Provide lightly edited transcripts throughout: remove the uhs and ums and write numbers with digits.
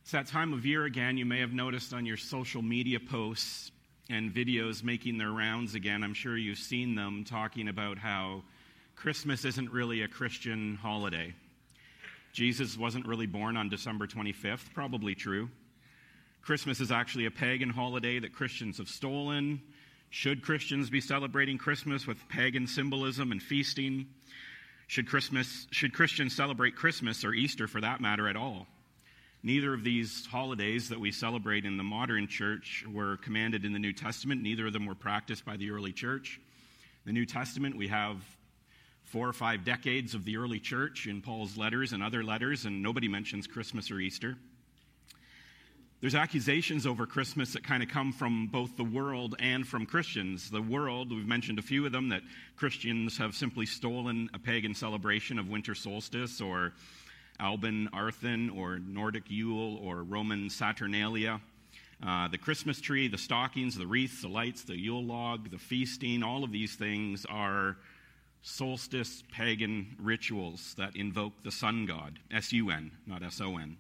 It's that time of year again. You may have noticed on your social media posts and videos making their rounds again. I'm sure you've seen them talking about how Christmas isn't really a Christian holiday. Jesus wasn't really born on December 25th, probably true. Christmas is actually a pagan holiday that Christians have stolen. Should Christians be celebrating Christmas with pagan symbolism and feasting? Should Christians celebrate Christmas or Easter for that matter at all? Neither of these holidays that we celebrate in the modern church were commanded in the New Testament. Neither of them were practiced by the early church. In the New Testament, we have 4 or 5 decades of the early church in Paul's letters and other letters, and nobody mentions Christmas or Easter. There's accusations over Christmas that kind of come from both the world and from Christians. The world, we've mentioned a few of them, that Christians have simply stolen a pagan celebration of winter solstice, or Alban Arthen, or Nordic Yule, or Roman Saturnalia. The Christmas tree, the stockings, the wreaths, the lights, the Yule log, the feasting, all of these things are solstice pagan rituals that invoke the sun god, S-U-N, not S-O-N.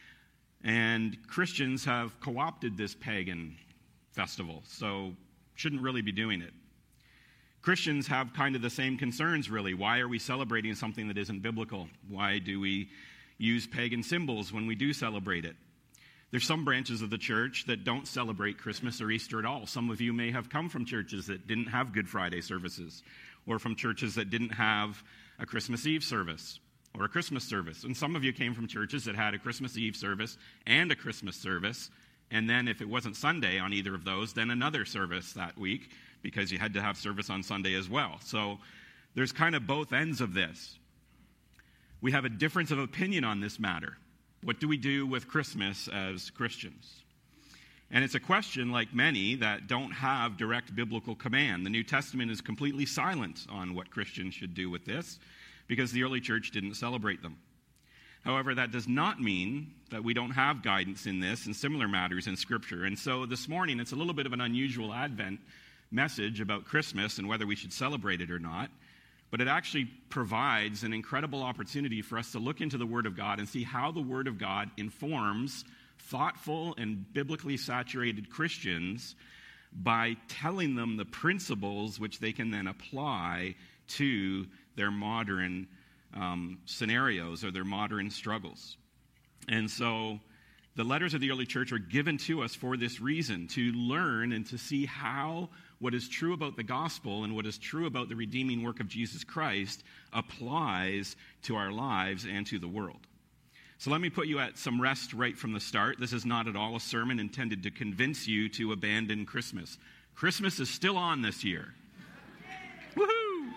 And Christians have co-opted this pagan festival, so shouldn't really be doing it. Christians have kind of the same concerns, really. Why are we celebrating something that isn't biblical? Why do we use pagan symbols when we do celebrate it? There's some branches of the church that don't celebrate Christmas or Easter at all. Some of you may have come from churches that didn't have Good Friday services, or from churches that didn't have a Christmas Eve service or a Christmas service. And some of you came from churches that had a Christmas Eve service and a Christmas service, and then if it wasn't Sunday on either of those, then another service that week, because you had to have service on Sunday as well. So there's kind of both ends of this. We have a difference of opinion on this matter. What do we do with Christmas as Christians? And it's a question, like many, that don't have direct biblical command. The New Testament is completely silent on what Christians should do with this, because the early church didn't celebrate them. However, that does not mean that we don't have guidance in this and similar matters in Scripture. And so this morning, it's a little bit of an unusual Advent message about Christmas and whether we should celebrate it or not. But it actually provides an incredible opportunity for us to look into the Word of God and see how the Word of God informs thoughtful and biblically saturated Christians by telling them the principles which they can then apply to their modern scenarios or their modern struggles. And so the letters of the early church are given to us for this reason, to learn and to see how what is true about the gospel and what is true about the redeeming work of Jesus Christ applies to our lives and to the world. So let me put you at some rest right from the start. This is not at all a sermon intended to convince you to abandon Christmas. Christmas is still on this year. Woohoo!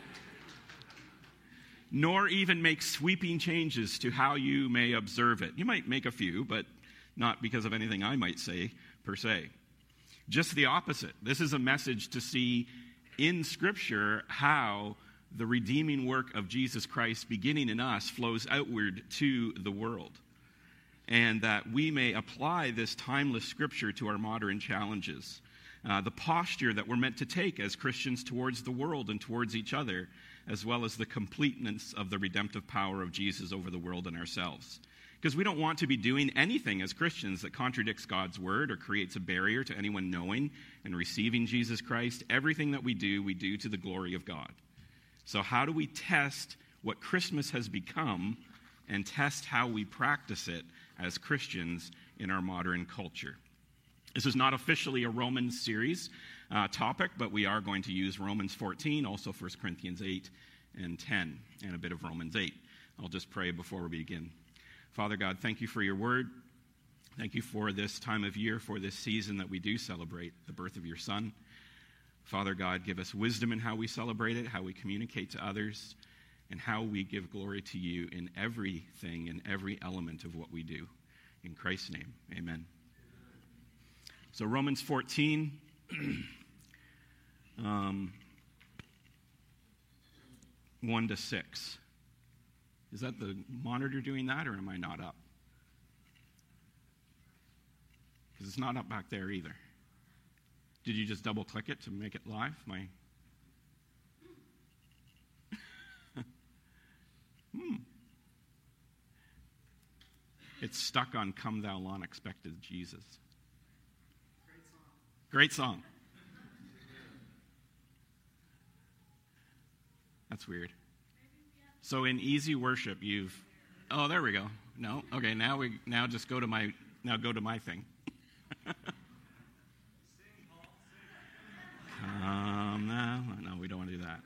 Nor even make sweeping changes to how you may observe it. You might make a few, but not because of anything I might say, per se. Just the opposite. This is a message to see in Scripture how the redeeming work of Jesus Christ beginning in us flows outward to the world, and that we may apply this timeless Scripture to our modern challenges. The posture that we're meant to take as Christians towards the world and towards each other, as well as the completeness of the redemptive power of Jesus over the world and ourselves. Because we don't want to be doing anything as Christians that contradicts God's word or creates a barrier to anyone knowing and receiving Jesus Christ. Everything that we do to the glory of God. So how do we test what Christmas has become and test how we practice it as Christians in our modern culture? This is not officially a Romans series topic, but we are going to use Romans 14, also 1 Corinthians 8 and 10, and a bit of Romans 8. I'll just pray before we begin. Father God, thank you for your word. Thank you for this time of year, for this season that we do celebrate the birth of your Son. Father God, give us wisdom in how we celebrate it, how we communicate to others, and how we give glory to you in everything, in every element of what we do. In Christ's name, amen. So Romans 14, 1 to 6. Is that the monitor doing that, or am I not up? Because it's not up back there either. Did you just double-click it to make it live? It's stuck on Come Thou Long Expected Jesus. Great song. That's weird. So in easy worship, oh, there we go. No? Okay, now just go to my thing. Come now. No, we don't want to do that.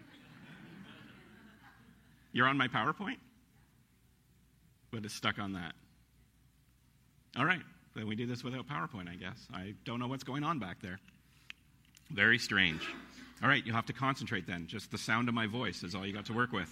You're on my PowerPoint? But it's stuck on that. All right, then we do this without PowerPoint, I guess. I don't know what's going on back there. Very strange. All right, you'll have to concentrate then. Just the sound of my voice is all you got to work with.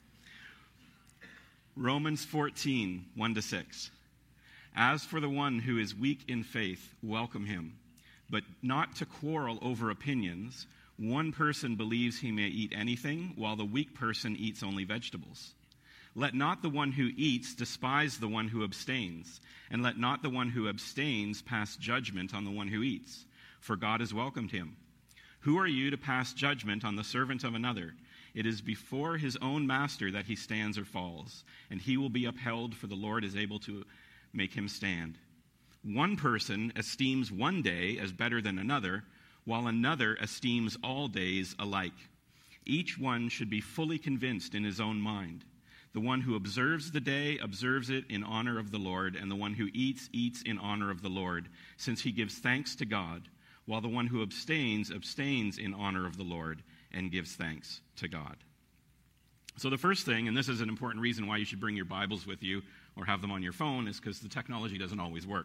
Romans 14, 1-6. As for the one who is weak in faith, welcome him, but not to quarrel over opinions. One person believes he may eat anything, while the weak person eats only vegetables. Let not the one who eats despise the one who abstains, and let not the one who abstains pass judgment on the one who eats, for God has welcomed him. Who are you to pass judgment on the servant of another? It is before his own master that he stands or falls, and he will be upheld, for the Lord is able to make him stand. One person esteems one day as better than another, while another esteems all days alike. Each one should be fully convinced in his own mind. The one who observes the day observes it in honor of the Lord, and the one who eats, eats in honor of the Lord, since he gives thanks to God, while the one who abstains, abstains in honor of the Lord, and gives thanks to God. So the first thing, and this is an important reason why you should bring your Bibles with you or have them on your phone, is because the technology doesn't always work.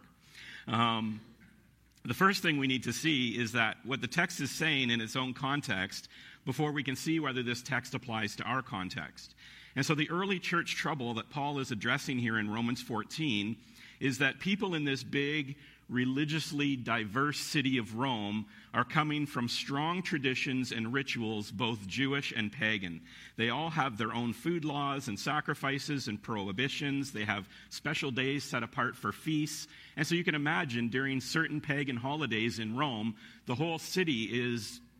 The first thing we need to see is that what the text is saying in its own context before we can see whether this text applies to our context. And so the early church trouble that Paul is addressing here in Romans 14 is that people in this big, religiously diverse city of Rome are coming from strong traditions and rituals, both Jewish and pagan. They all have their own food laws and sacrifices and prohibitions. They have special days set apart for feasts. And so you can imagine during certain pagan holidays in Rome, the whole city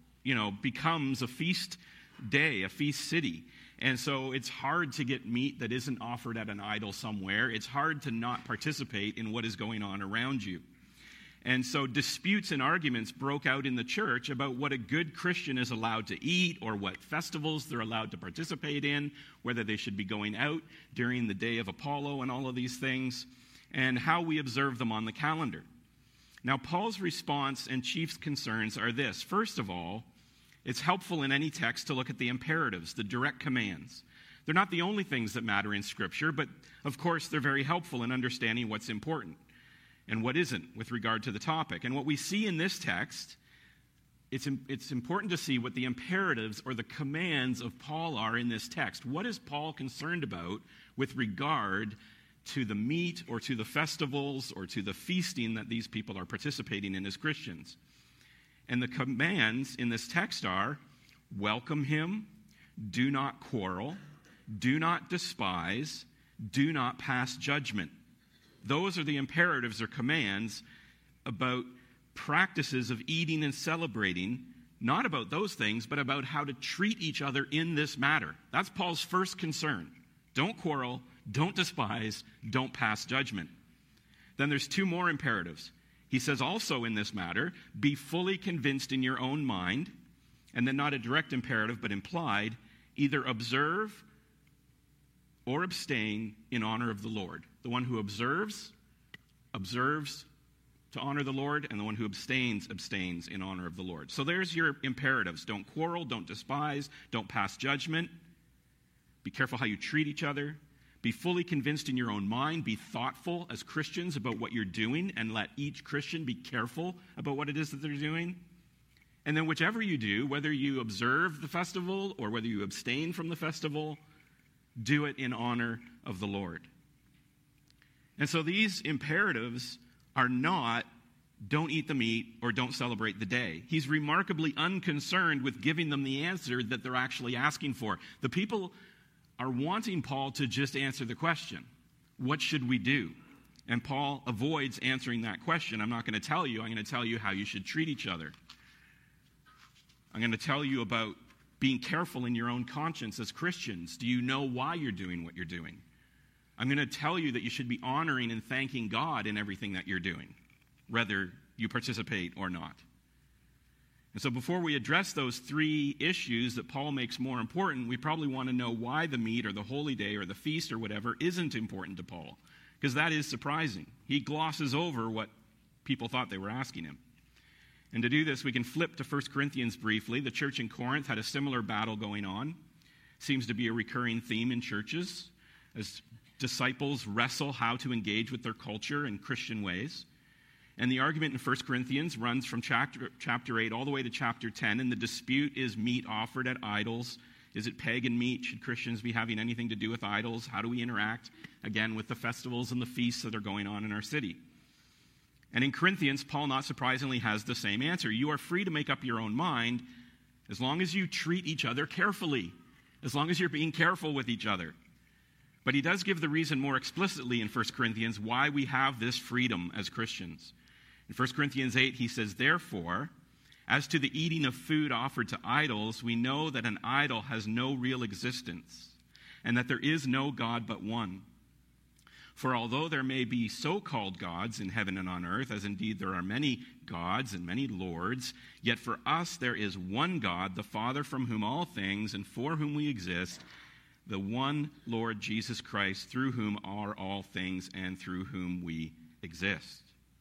becomes a feast day, a feast city. And so it's hard to get meat that isn't offered at an idol somewhere. It's hard to not participate in what is going on around you. And so disputes and arguments broke out in the church about what a good Christian is allowed to eat or what festivals they're allowed to participate in, whether they should be going out during the day of Apollo and all of these things, and how we observe them on the calendar. Now, Paul's response and chief concerns are this. First of all, it's helpful in any text to look at the imperatives, the direct commands. They're not the only things that matter in Scripture, but of course they're very helpful in understanding what's important and what isn't with regard to the topic. And what we see in this text, it's important to see what the imperatives or the commands of Paul are in this text. What is Paul concerned about with regard to the meat or to the festivals or to the feasting that these people are participating in as Christians? And the commands in this text are, welcome him, do not quarrel, do not despise, do not pass judgment. Those are the imperatives or commands about practices of eating and celebrating, not about those things, but about how to treat each other in this matter. That's Paul's first concern. Don't quarrel, don't despise, don't pass judgment. Then there's two more imperatives. He says also in this matter, be fully convinced in your own mind, and then not a direct imperative, but implied, either observe or abstain in honor of the Lord. The one who observes to honor the Lord, and the one who abstains in honor of the Lord. So there's your imperatives. Don't quarrel, don't despise, don't pass judgment. Be careful how you treat each other. Be fully convinced in your own mind. Be thoughtful as Christians about what you're doing, and let each Christian be careful about what it is that they're doing. And then whichever you do, whether you observe the festival or whether you abstain from the festival, do it in honor of the Lord. And so these imperatives are not, don't eat the meat or don't celebrate the day. He's remarkably unconcerned with giving them the answer that they're actually asking for. The people are wanting Paul to just answer the question, what should we do? And Paul avoids answering that question. I'm not going to tell you. I'm going to tell you how you should treat each other. I'm going to tell you about being careful in your own conscience as Christians. Do you know why you're doing what you're doing? I'm going to tell you that you should be honoring and thanking God in everything that you're doing, whether you participate or not. And so before we address those three issues that Paul makes more important, we probably want to know why the meat or the holy day or the feast or whatever isn't important to Paul, because that is surprising. He glosses over what people thought they were asking him. And to do this, we can flip to 1 Corinthians briefly. The church in Corinth had a similar battle going on. Seems to be a recurring theme in churches as disciples wrestle how to engage with their culture in Christian ways. And the argument in 1 Corinthians runs from chapter 8 all the way to chapter 10, and the dispute is meat offered at idols. Is it pagan meat? Should Christians be having anything to do with idols? How do we interact, again, with the festivals and the feasts that are going on in our city? And in Corinthians, Paul, not surprisingly, has the same answer. You are free to make up your own mind as long as you treat each other carefully, as long as you're being careful with each other. But he does give the reason more explicitly in 1 Corinthians why we have this freedom as Christians. In 1 Corinthians 8, he says, "Therefore, as to the eating of food offered to idols, we know that an idol has no real existence, and that there is no God but one. For although there may be so-called gods in heaven and on earth, as indeed there are many gods and many lords, yet for us there is one God, the Father, from whom all things and for whom we exist, the one Lord Jesus Christ, through whom are all things and through whom we exist."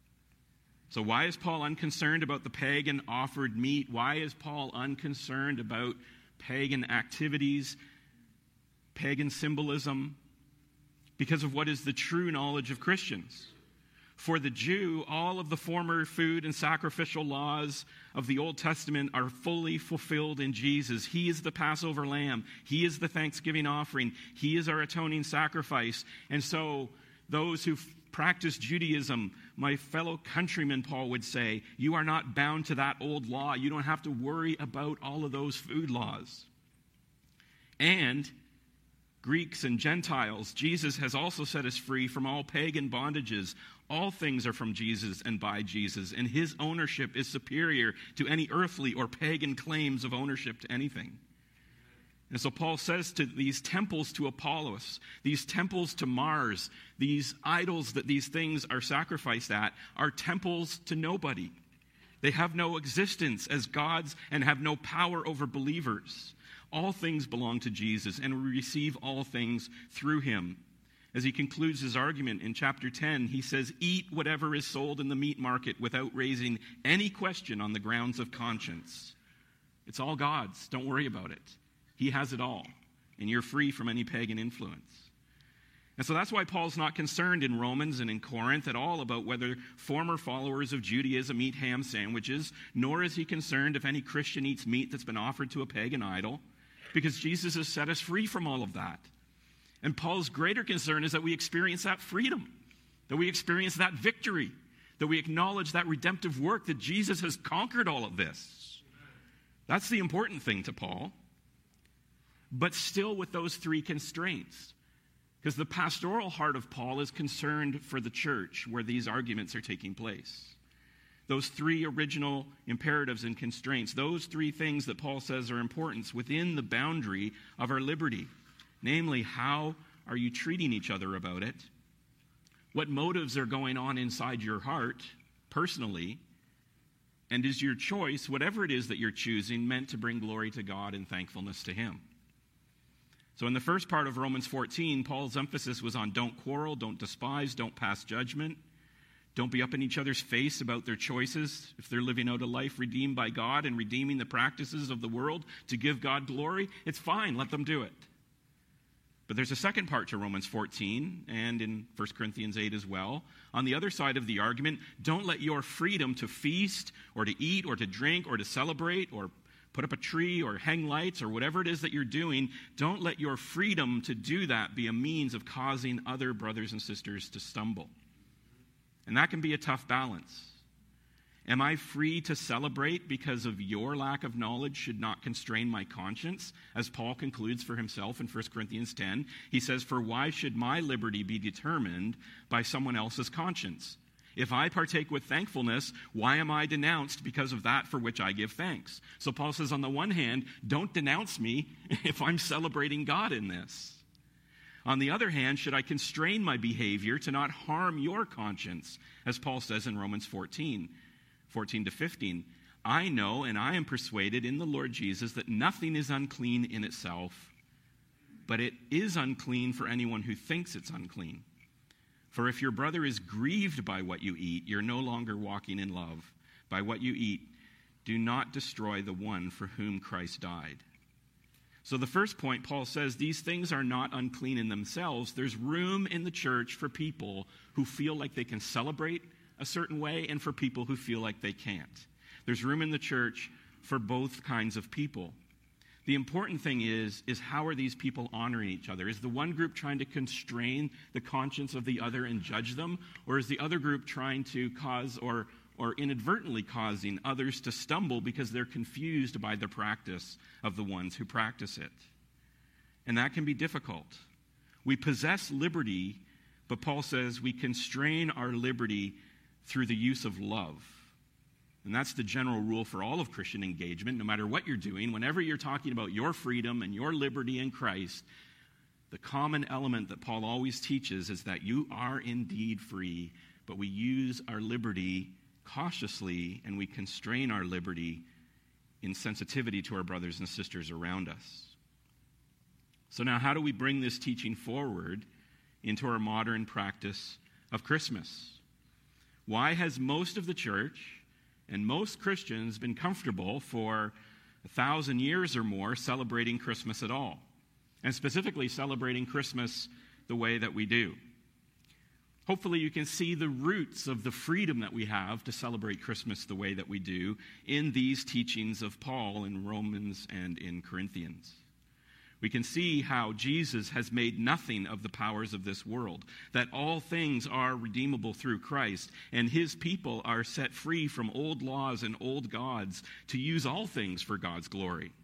So why is Paul unconcerned about the pagan offered meat? Why is Paul unconcerned about pagan activities, pagan symbolism? Because of what is the true knowledge of Christians. For the Jew, all of the former food and sacrificial laws of the Old Testament are fully fulfilled in Jesus. He is the Passover lamb. He is the thanksgiving offering. He is our atoning sacrifice. And so those who practice Judaism, my fellow countrymen, Paul would say, you are not bound to that old law. You don't have to worry about all of those food laws. And Greeks and Gentiles, Jesus has also set us free from all pagan bondages. All things are from Jesus and by Jesus, and his ownership is superior to any earthly or pagan claims of ownership to anything. And so Paul says to these temples to Apollos, these temples to Mars, these idols that these things are sacrificed at, are temples to nobody. They have no existence as gods and have no power over believers. All things belong to Jesus, and we receive all things through him. As he concludes his argument in chapter 10, he says, "Eat whatever is sold in the meat market without raising any question on the grounds of conscience." It's all God's. Don't worry about it. He has it all, and you're free from any pagan influence. And so that's why Paul's not concerned in Romans and in Corinth at all about whether former followers of Judaism eat ham sandwiches, nor is he concerned if any Christian eats meat that's been offered to a pagan idol, because Jesus has set us free from all of that. And Paul's greater concern is that we experience that freedom, that we experience that victory, that we acknowledge that redemptive work, that Jesus has conquered all of this. That's the important thing to Paul. But still with those three constraints, because the pastoral heart of Paul is concerned for the church where these arguments are taking place. Those three original imperatives and constraints, those three things that Paul says are important within the boundary of our liberty. Namely, how are you treating each other about it? What motives are going on inside your heart, personally? And is your choice, whatever it is that you're choosing, meant to bring glory to God and thankfulness to him? So in the first part of Romans 14, Paul's emphasis was on don't quarrel, don't despise, don't pass judgment. Don't be up in each other's face about their choices. If they're living out a life redeemed by God and redeeming the practices of the world to give God glory, it's fine, let them do it. But there's a second part to Romans 14 and in 1 Corinthians 8 as well. On the other side of the argument, don't let your freedom to feast or to eat or to drink or to celebrate or put up a tree or hang lights or whatever it is that you're doing, don't let your freedom to do that be a means of causing other brothers and sisters to stumble. And that can be a tough balance. Am I free to celebrate because of your lack of knowledge should not constrain my conscience? As Paul concludes for himself in 1 Corinthians 10, he says, "For why should my liberty be determined by someone else's conscience? If I partake with thankfulness, why am I denounced because of that for which I give thanks?" So Paul says, on the one hand, don't denounce me if I'm celebrating God in this. On the other hand, should I constrain my behavior to not harm your conscience, as Paul says in Romans 14 to 15? I know and I am persuaded in the Lord Jesus that nothing is unclean in itself, but it is unclean for anyone who thinks it's unclean. For if your brother is grieved by what you eat, you're no longer walking in love. By what you eat, do not destroy the one for whom Christ died. So the first point, Paul says, these things are not unclean in themselves. There's room in the church for people who feel like they can celebrate a certain way and for people who feel like they can't. There's room in the church for both kinds of people. The important thing is how are these people honoring each other? Is the one group trying to constrain the conscience of the other and judge them? Or is the other group trying to cause or inadvertently causing others to stumble because they're confused by the practice of the ones who practice it? And that can be difficult. We possess liberty, but Paul says we constrain our liberty through the use of love. And that's the general rule for all of Christian engagement, no matter what you're doing. Whenever you're talking about your freedom and your liberty in Christ, the common element that Paul always teaches is that you are indeed free, but we use our liberty cautiously and we constrain our liberty in sensitivity to our brothers and sisters around us. So now how do we bring this teaching forward into our modern practice of Christmas? Why has most of the church and most Christians been comfortable for 1,000 years or more celebrating Christmas at all, and specifically celebrating Christmas the way that we do? Hopefully you can see the roots of the freedom that we have to celebrate Christmas the way that we do in these teachings of Paul in Romans and in Corinthians. We can see how Jesus has made nothing of the powers of this world, that all things are redeemable through Christ, and his people are set free from old laws and old gods to use all things for God's glory.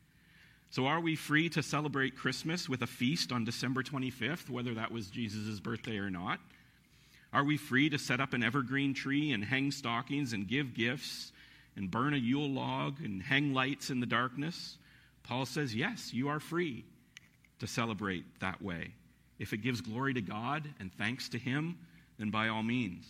So are we free to celebrate Christmas with a feast on December 25th, whether that was Jesus' birthday or not? Are we free to set up an evergreen tree and hang stockings and give gifts and burn a Yule log and hang lights in the darkness? Paul says, yes, you are free to celebrate that way. If it gives glory to God and thanks to him, then by all means.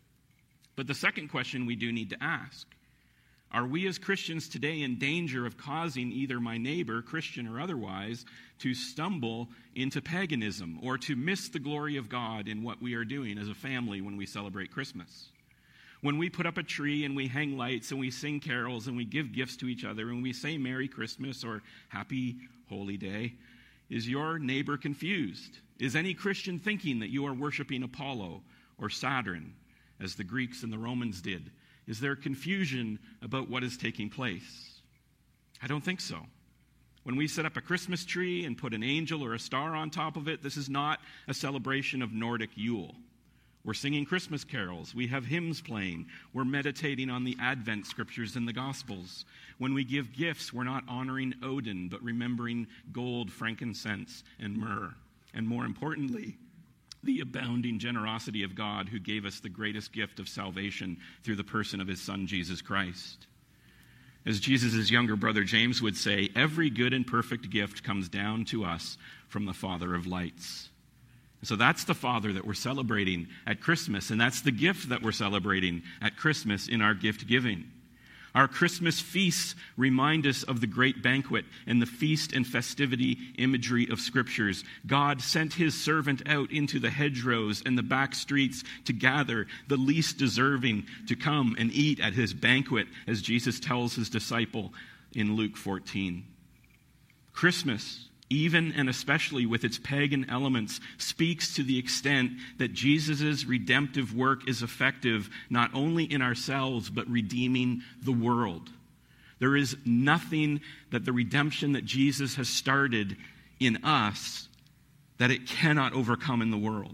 But the second question we do need to ask, are we as Christians today in danger of causing either my neighbor, Christian or otherwise, to stumble into paganism or to miss the glory of God in what we are doing as a family when we celebrate Christmas? When we put up a tree and we hang lights and we sing carols and we give gifts to each other and we say Merry Christmas or Happy Holy Day, is your neighbor confused? Is any Christian thinking that you are worshiping Apollo or Saturn, as the Greeks and the Romans did? Is there confusion about what is taking place? I don't think so. When we set up a Christmas tree and put an angel or a star on top of it, this is not a celebration of Nordic Yule. We're singing Christmas carols. We have hymns playing. We're meditating on the Advent scriptures in the Gospels. When we give gifts, we're not honoring Odin, but remembering gold, frankincense, and myrrh. And more importantly, the abounding generosity of God who gave us the greatest gift of salvation through the person of his Son, Jesus Christ. As Jesus' younger brother James would say, every good and perfect gift comes down to us from the Father of lights. So that's the Father that we're celebrating at Christmas, and that's the gift that we're celebrating at Christmas in our gift giving. Our Christmas feasts remind us of the great banquet and the feast and festivity imagery of Scriptures. God sent his servant out into the hedgerows and the back streets to gather the least deserving to come and eat at his banquet, as Jesus tells his disciple in Luke 14. Christmas, even and especially with its pagan elements, speaks to the extent that Jesus' redemptive work is effective not only in ourselves, but redeeming the world. There is nothing that the redemption that Jesus has started in us that it cannot overcome in the world.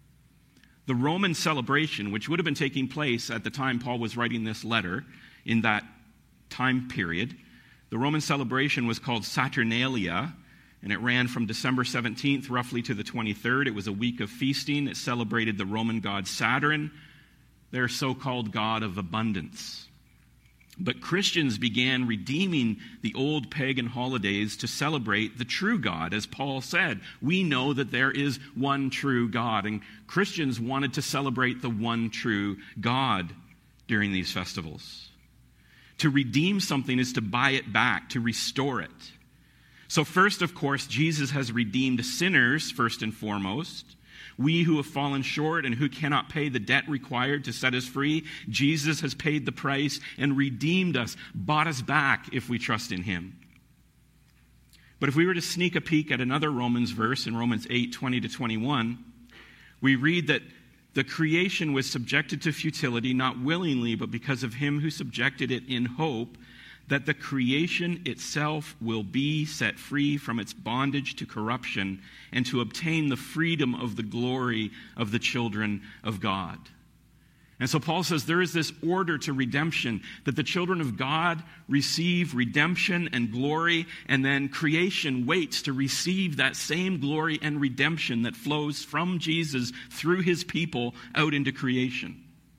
The Roman celebration, which would have been taking place at the time Paul was writing this letter, in that time period, the Roman celebration was called Saturnalia, and it ran from December 17th roughly to the 23rd. It was a week of feasting. It celebrated the Roman god Saturn, their so-called god of abundance. But Christians began redeeming the old pagan holidays to celebrate the true God. As Paul said, we know that there is one true God, and Christians wanted to celebrate the one true God during these festivals. To redeem something is to buy it back, to restore it. So first, of course, Jesus has redeemed sinners, first and foremost. We who have fallen short and who cannot pay the debt required to set us free, Jesus has paid the price and redeemed us, bought us back if we trust in him. But if we were to sneak a peek at another Romans verse in Romans 8:20-21, we read that the creation was subjected to futility, not willingly, but because of him who subjected it in hope that the creation itself will be set free from its bondage to corruption and to obtain the freedom of the glory of the children of God. And so Paul says there is this order to redemption, that the children of God receive redemption and glory, and then creation waits to receive that same glory and redemption that flows from Jesus through his people out into creation.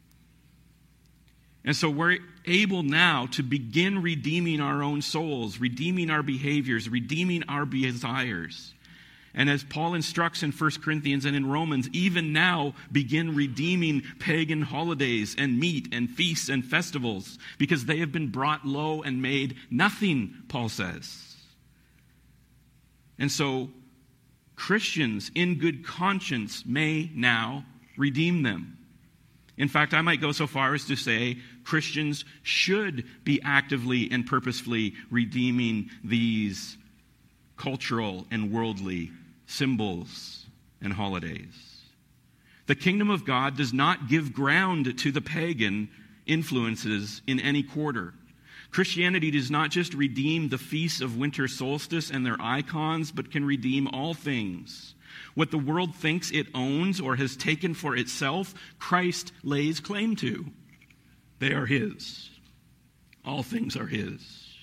And so we're able now to begin redeeming our own souls, redeeming our behaviors, redeeming our desires. And as Paul instructs in 1 Corinthians and in Romans, even now begin redeeming pagan holidays and meat and feasts and festivals, because they have been brought low and made nothing, Paul says. And so Christians in good conscience may now redeem them. In fact, I might go so far as to say Christians should be actively and purposefully redeeming these cultural and worldly symbols and holidays. The kingdom of God does not give ground to the pagan influences in any quarter. Christianity does not just redeem the feasts of winter solstice and their icons, but can redeem all things. What the world thinks it owns or has taken for itself, Christ lays claim to. They are his. All things are his.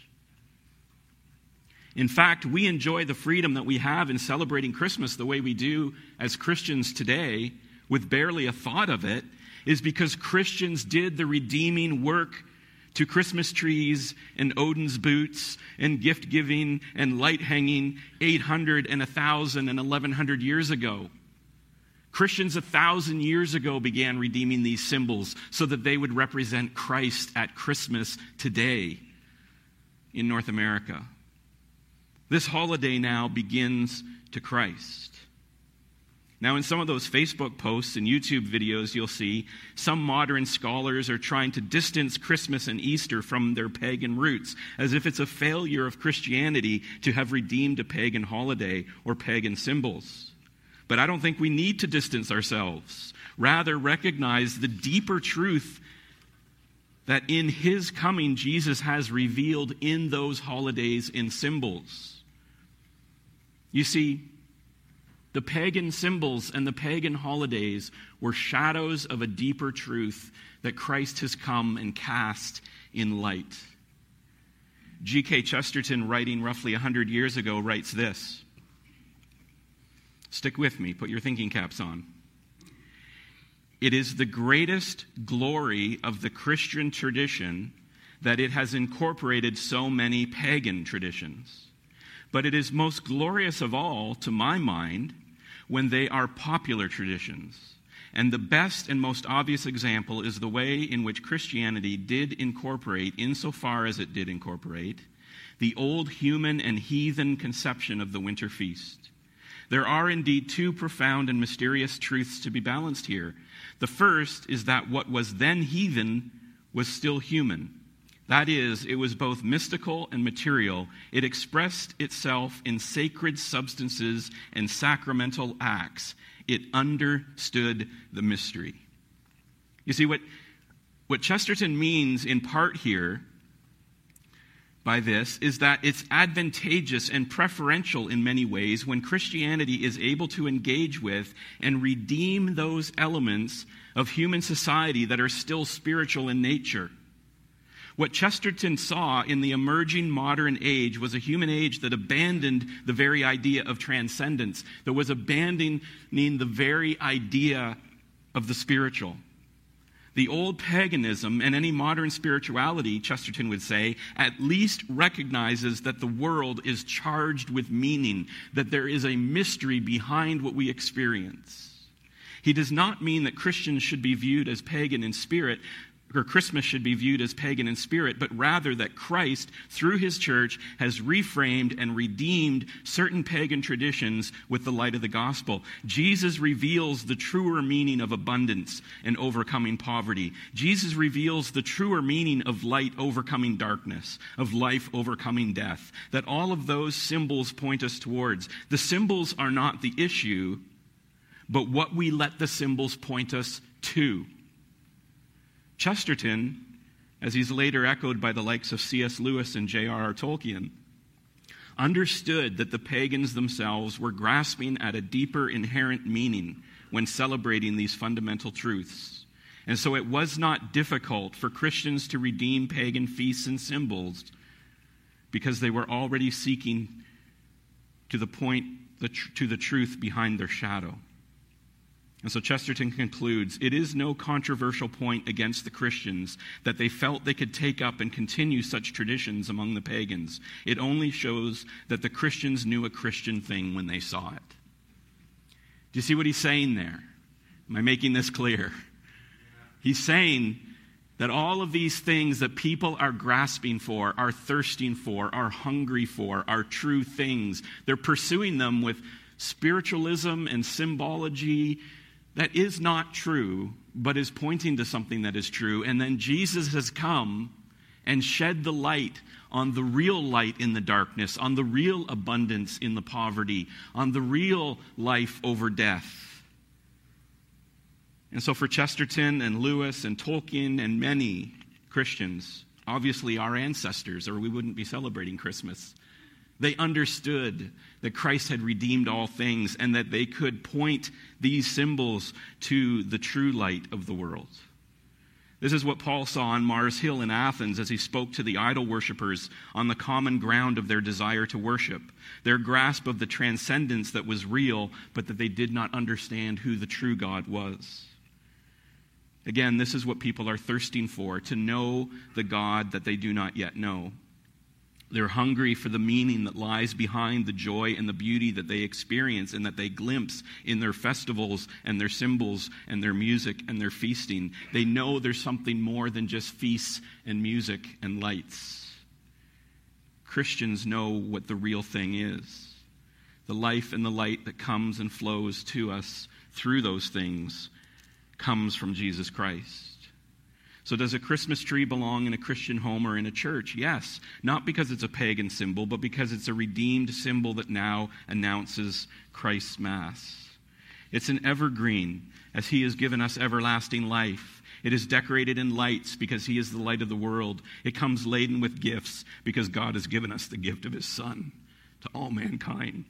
In fact, we enjoy the freedom that we have in celebrating Christmas the way we do as Christians today, with barely a thought of it, is because Christians did the redeeming work to Christmas trees and Odin's boots and gift giving and light hanging 800 and 1,000 and 1,100 years ago. Christians 1,000 years ago began redeeming these symbols so that they would represent Christ at Christmas today in North America. This holiday now begins to Christ. Now, in some of those Facebook posts and YouTube videos, you'll see some modern scholars are trying to distance Christmas and Easter from their pagan roots, as if it's a failure of Christianity to have redeemed a pagan holiday or pagan symbols. But I don't think we need to distance ourselves. Rather, recognize the deeper truth that in his coming, Jesus has revealed in those holidays and symbols. You see, the pagan symbols and the pagan holidays were shadows of a deeper truth that Christ has come and cast in light. G.K. Chesterton, writing roughly 100 years ago, writes this. Stick with me. Put your thinking caps on. It is the greatest glory of the Christian tradition that it has incorporated so many pagan traditions. But it is most glorious of all, to my mind, when they are popular traditions. And the best and most obvious example is the way in which Christianity did incorporate, insofar as it did incorporate, the old human and heathen conception of the winter feast. There are indeed two profound and mysterious truths to be balanced here. The first is that what was then heathen was still human. That is, it was both mystical and material. It expressed itself in sacred substances and sacramental acts. It understood the mystery. You see, what Chesterton means in part here by this is that it's advantageous and preferential in many ways when Christianity is able to engage with and redeem those elements of human society that are still spiritual in nature. What Chesterton saw in the emerging modern age was a human age that abandoned the very idea of transcendence, that was abandoning the very idea of the spiritual. The old paganism and any modern spirituality, Chesterton would say, at least recognizes that the world is charged with meaning, that there is a mystery behind what we experience. He does not mean that Christians should be viewed as pagan in spirit, or Christmas should be viewed as pagan in spirit, but rather that Christ, through his church, has reframed and redeemed certain pagan traditions with the light of the gospel. Jesus reveals the truer meaning of abundance and overcoming poverty. Jesus reveals the truer meaning of light overcoming darkness, of life overcoming death, that all of those symbols point us towards. The symbols are not the issue, but what we let the symbols point us to. Chesterton, as he's later echoed by the likes of C.S. Lewis and J.R.R. Tolkien, understood that the pagans themselves were grasping at a deeper inherent meaning when celebrating these fundamental truths. And so it was not difficult for Christians to redeem pagan feasts and symbols because they were already seeking to the truth behind their shadow. And so Chesterton concludes, it is no controversial point against the Christians that they felt they could take up and continue such traditions among the pagans. It only shows that the Christians knew a Christian thing when they saw it. Do you see what he's saying there? Am I making this clear? He's saying that all of these things that people are grasping for, are thirsting for, are hungry for, are true things. They're pursuing them with spiritualism and symbology that is not true, but is pointing to something that is true. And then Jesus has come and shed the light on the real light in the darkness, on the real abundance in the poverty, on the real life over death. And so for Chesterton and Lewis and Tolkien and many Christians, obviously our ancestors, or we wouldn't be celebrating Christmas, they understood that Christ had redeemed all things and that they could point these symbols to the true light of the world. This is what Paul saw on Mars Hill in Athens as he spoke to the idol worshippers on the common ground of their desire to worship, their grasp of the transcendence that was real, but that they did not understand who the true God was. Again, this is what people are thirsting for, to know the God that they do not yet know. They're hungry for the meaning that lies behind the joy and the beauty that they experience and that they glimpse in their festivals and their symbols and their music and their feasting. They know there's something more than just feasts and music and lights. Christians know what the real thing is. The life and the light that comes and flows to us through those things comes from Jesus Christ. So does a Christmas tree belong in a Christian home or in a church? Yes, not because it's a pagan symbol, but because it's a redeemed symbol that now announces Christ's Mass. It's an evergreen, as he has given us everlasting life. It is decorated in lights because he is the light of the world. It comes laden with gifts because God has given us the gift of his Son to all mankind.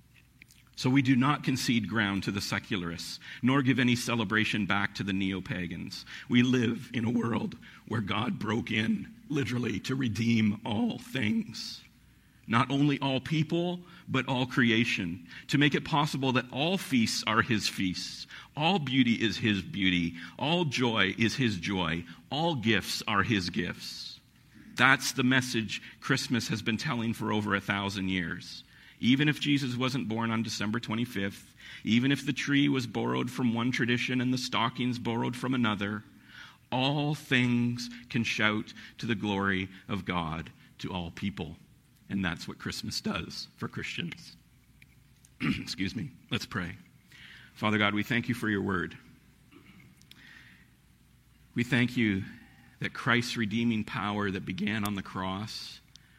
So we do not concede ground to the secularists, nor give any celebration back to the neo-pagans. We live in a world where God broke in, literally, to redeem all things. Not only all people, but all creation. To make it possible that all feasts are his feasts. All beauty is his beauty. All joy is his joy. All gifts are his gifts. That's the message Christmas has been telling for over 1,000 years. Even if Jesus wasn't born on December 25th, even if the tree was borrowed from one tradition and the stockings borrowed from another, all things can shout to the glory of God to all people. And that's what Christmas does for Christians. Excuse me. Let's pray. Father God, we thank you for your word. We thank you that Christ's redeeming power that began on the cross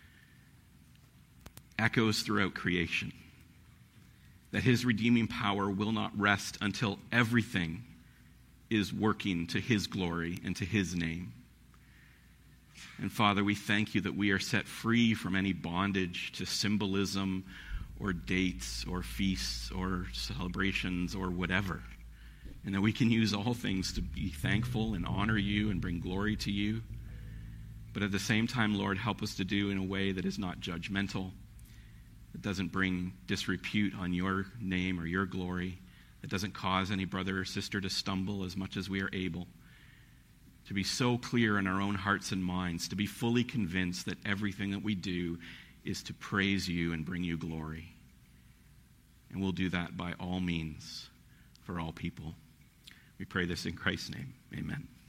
echoes throughout creation. That his redeeming power will not rest until everything is working to his glory and to his name. And Father, we thank you that we are set free from any bondage to symbolism or dates or feasts or celebrations or whatever. And that we can use all things to be thankful and honor you and bring glory to you. But at the same time, Lord, help us to do in a way that is not judgmental, that doesn't bring disrepute on your name or your glory, that doesn't cause any brother or sister to stumble as much as we are able. to be so clear in our own hearts and minds, to be fully convinced that everything that we do is to praise you and bring you glory. And we'll do that by all means for all people. We pray this in Christ's name. Amen.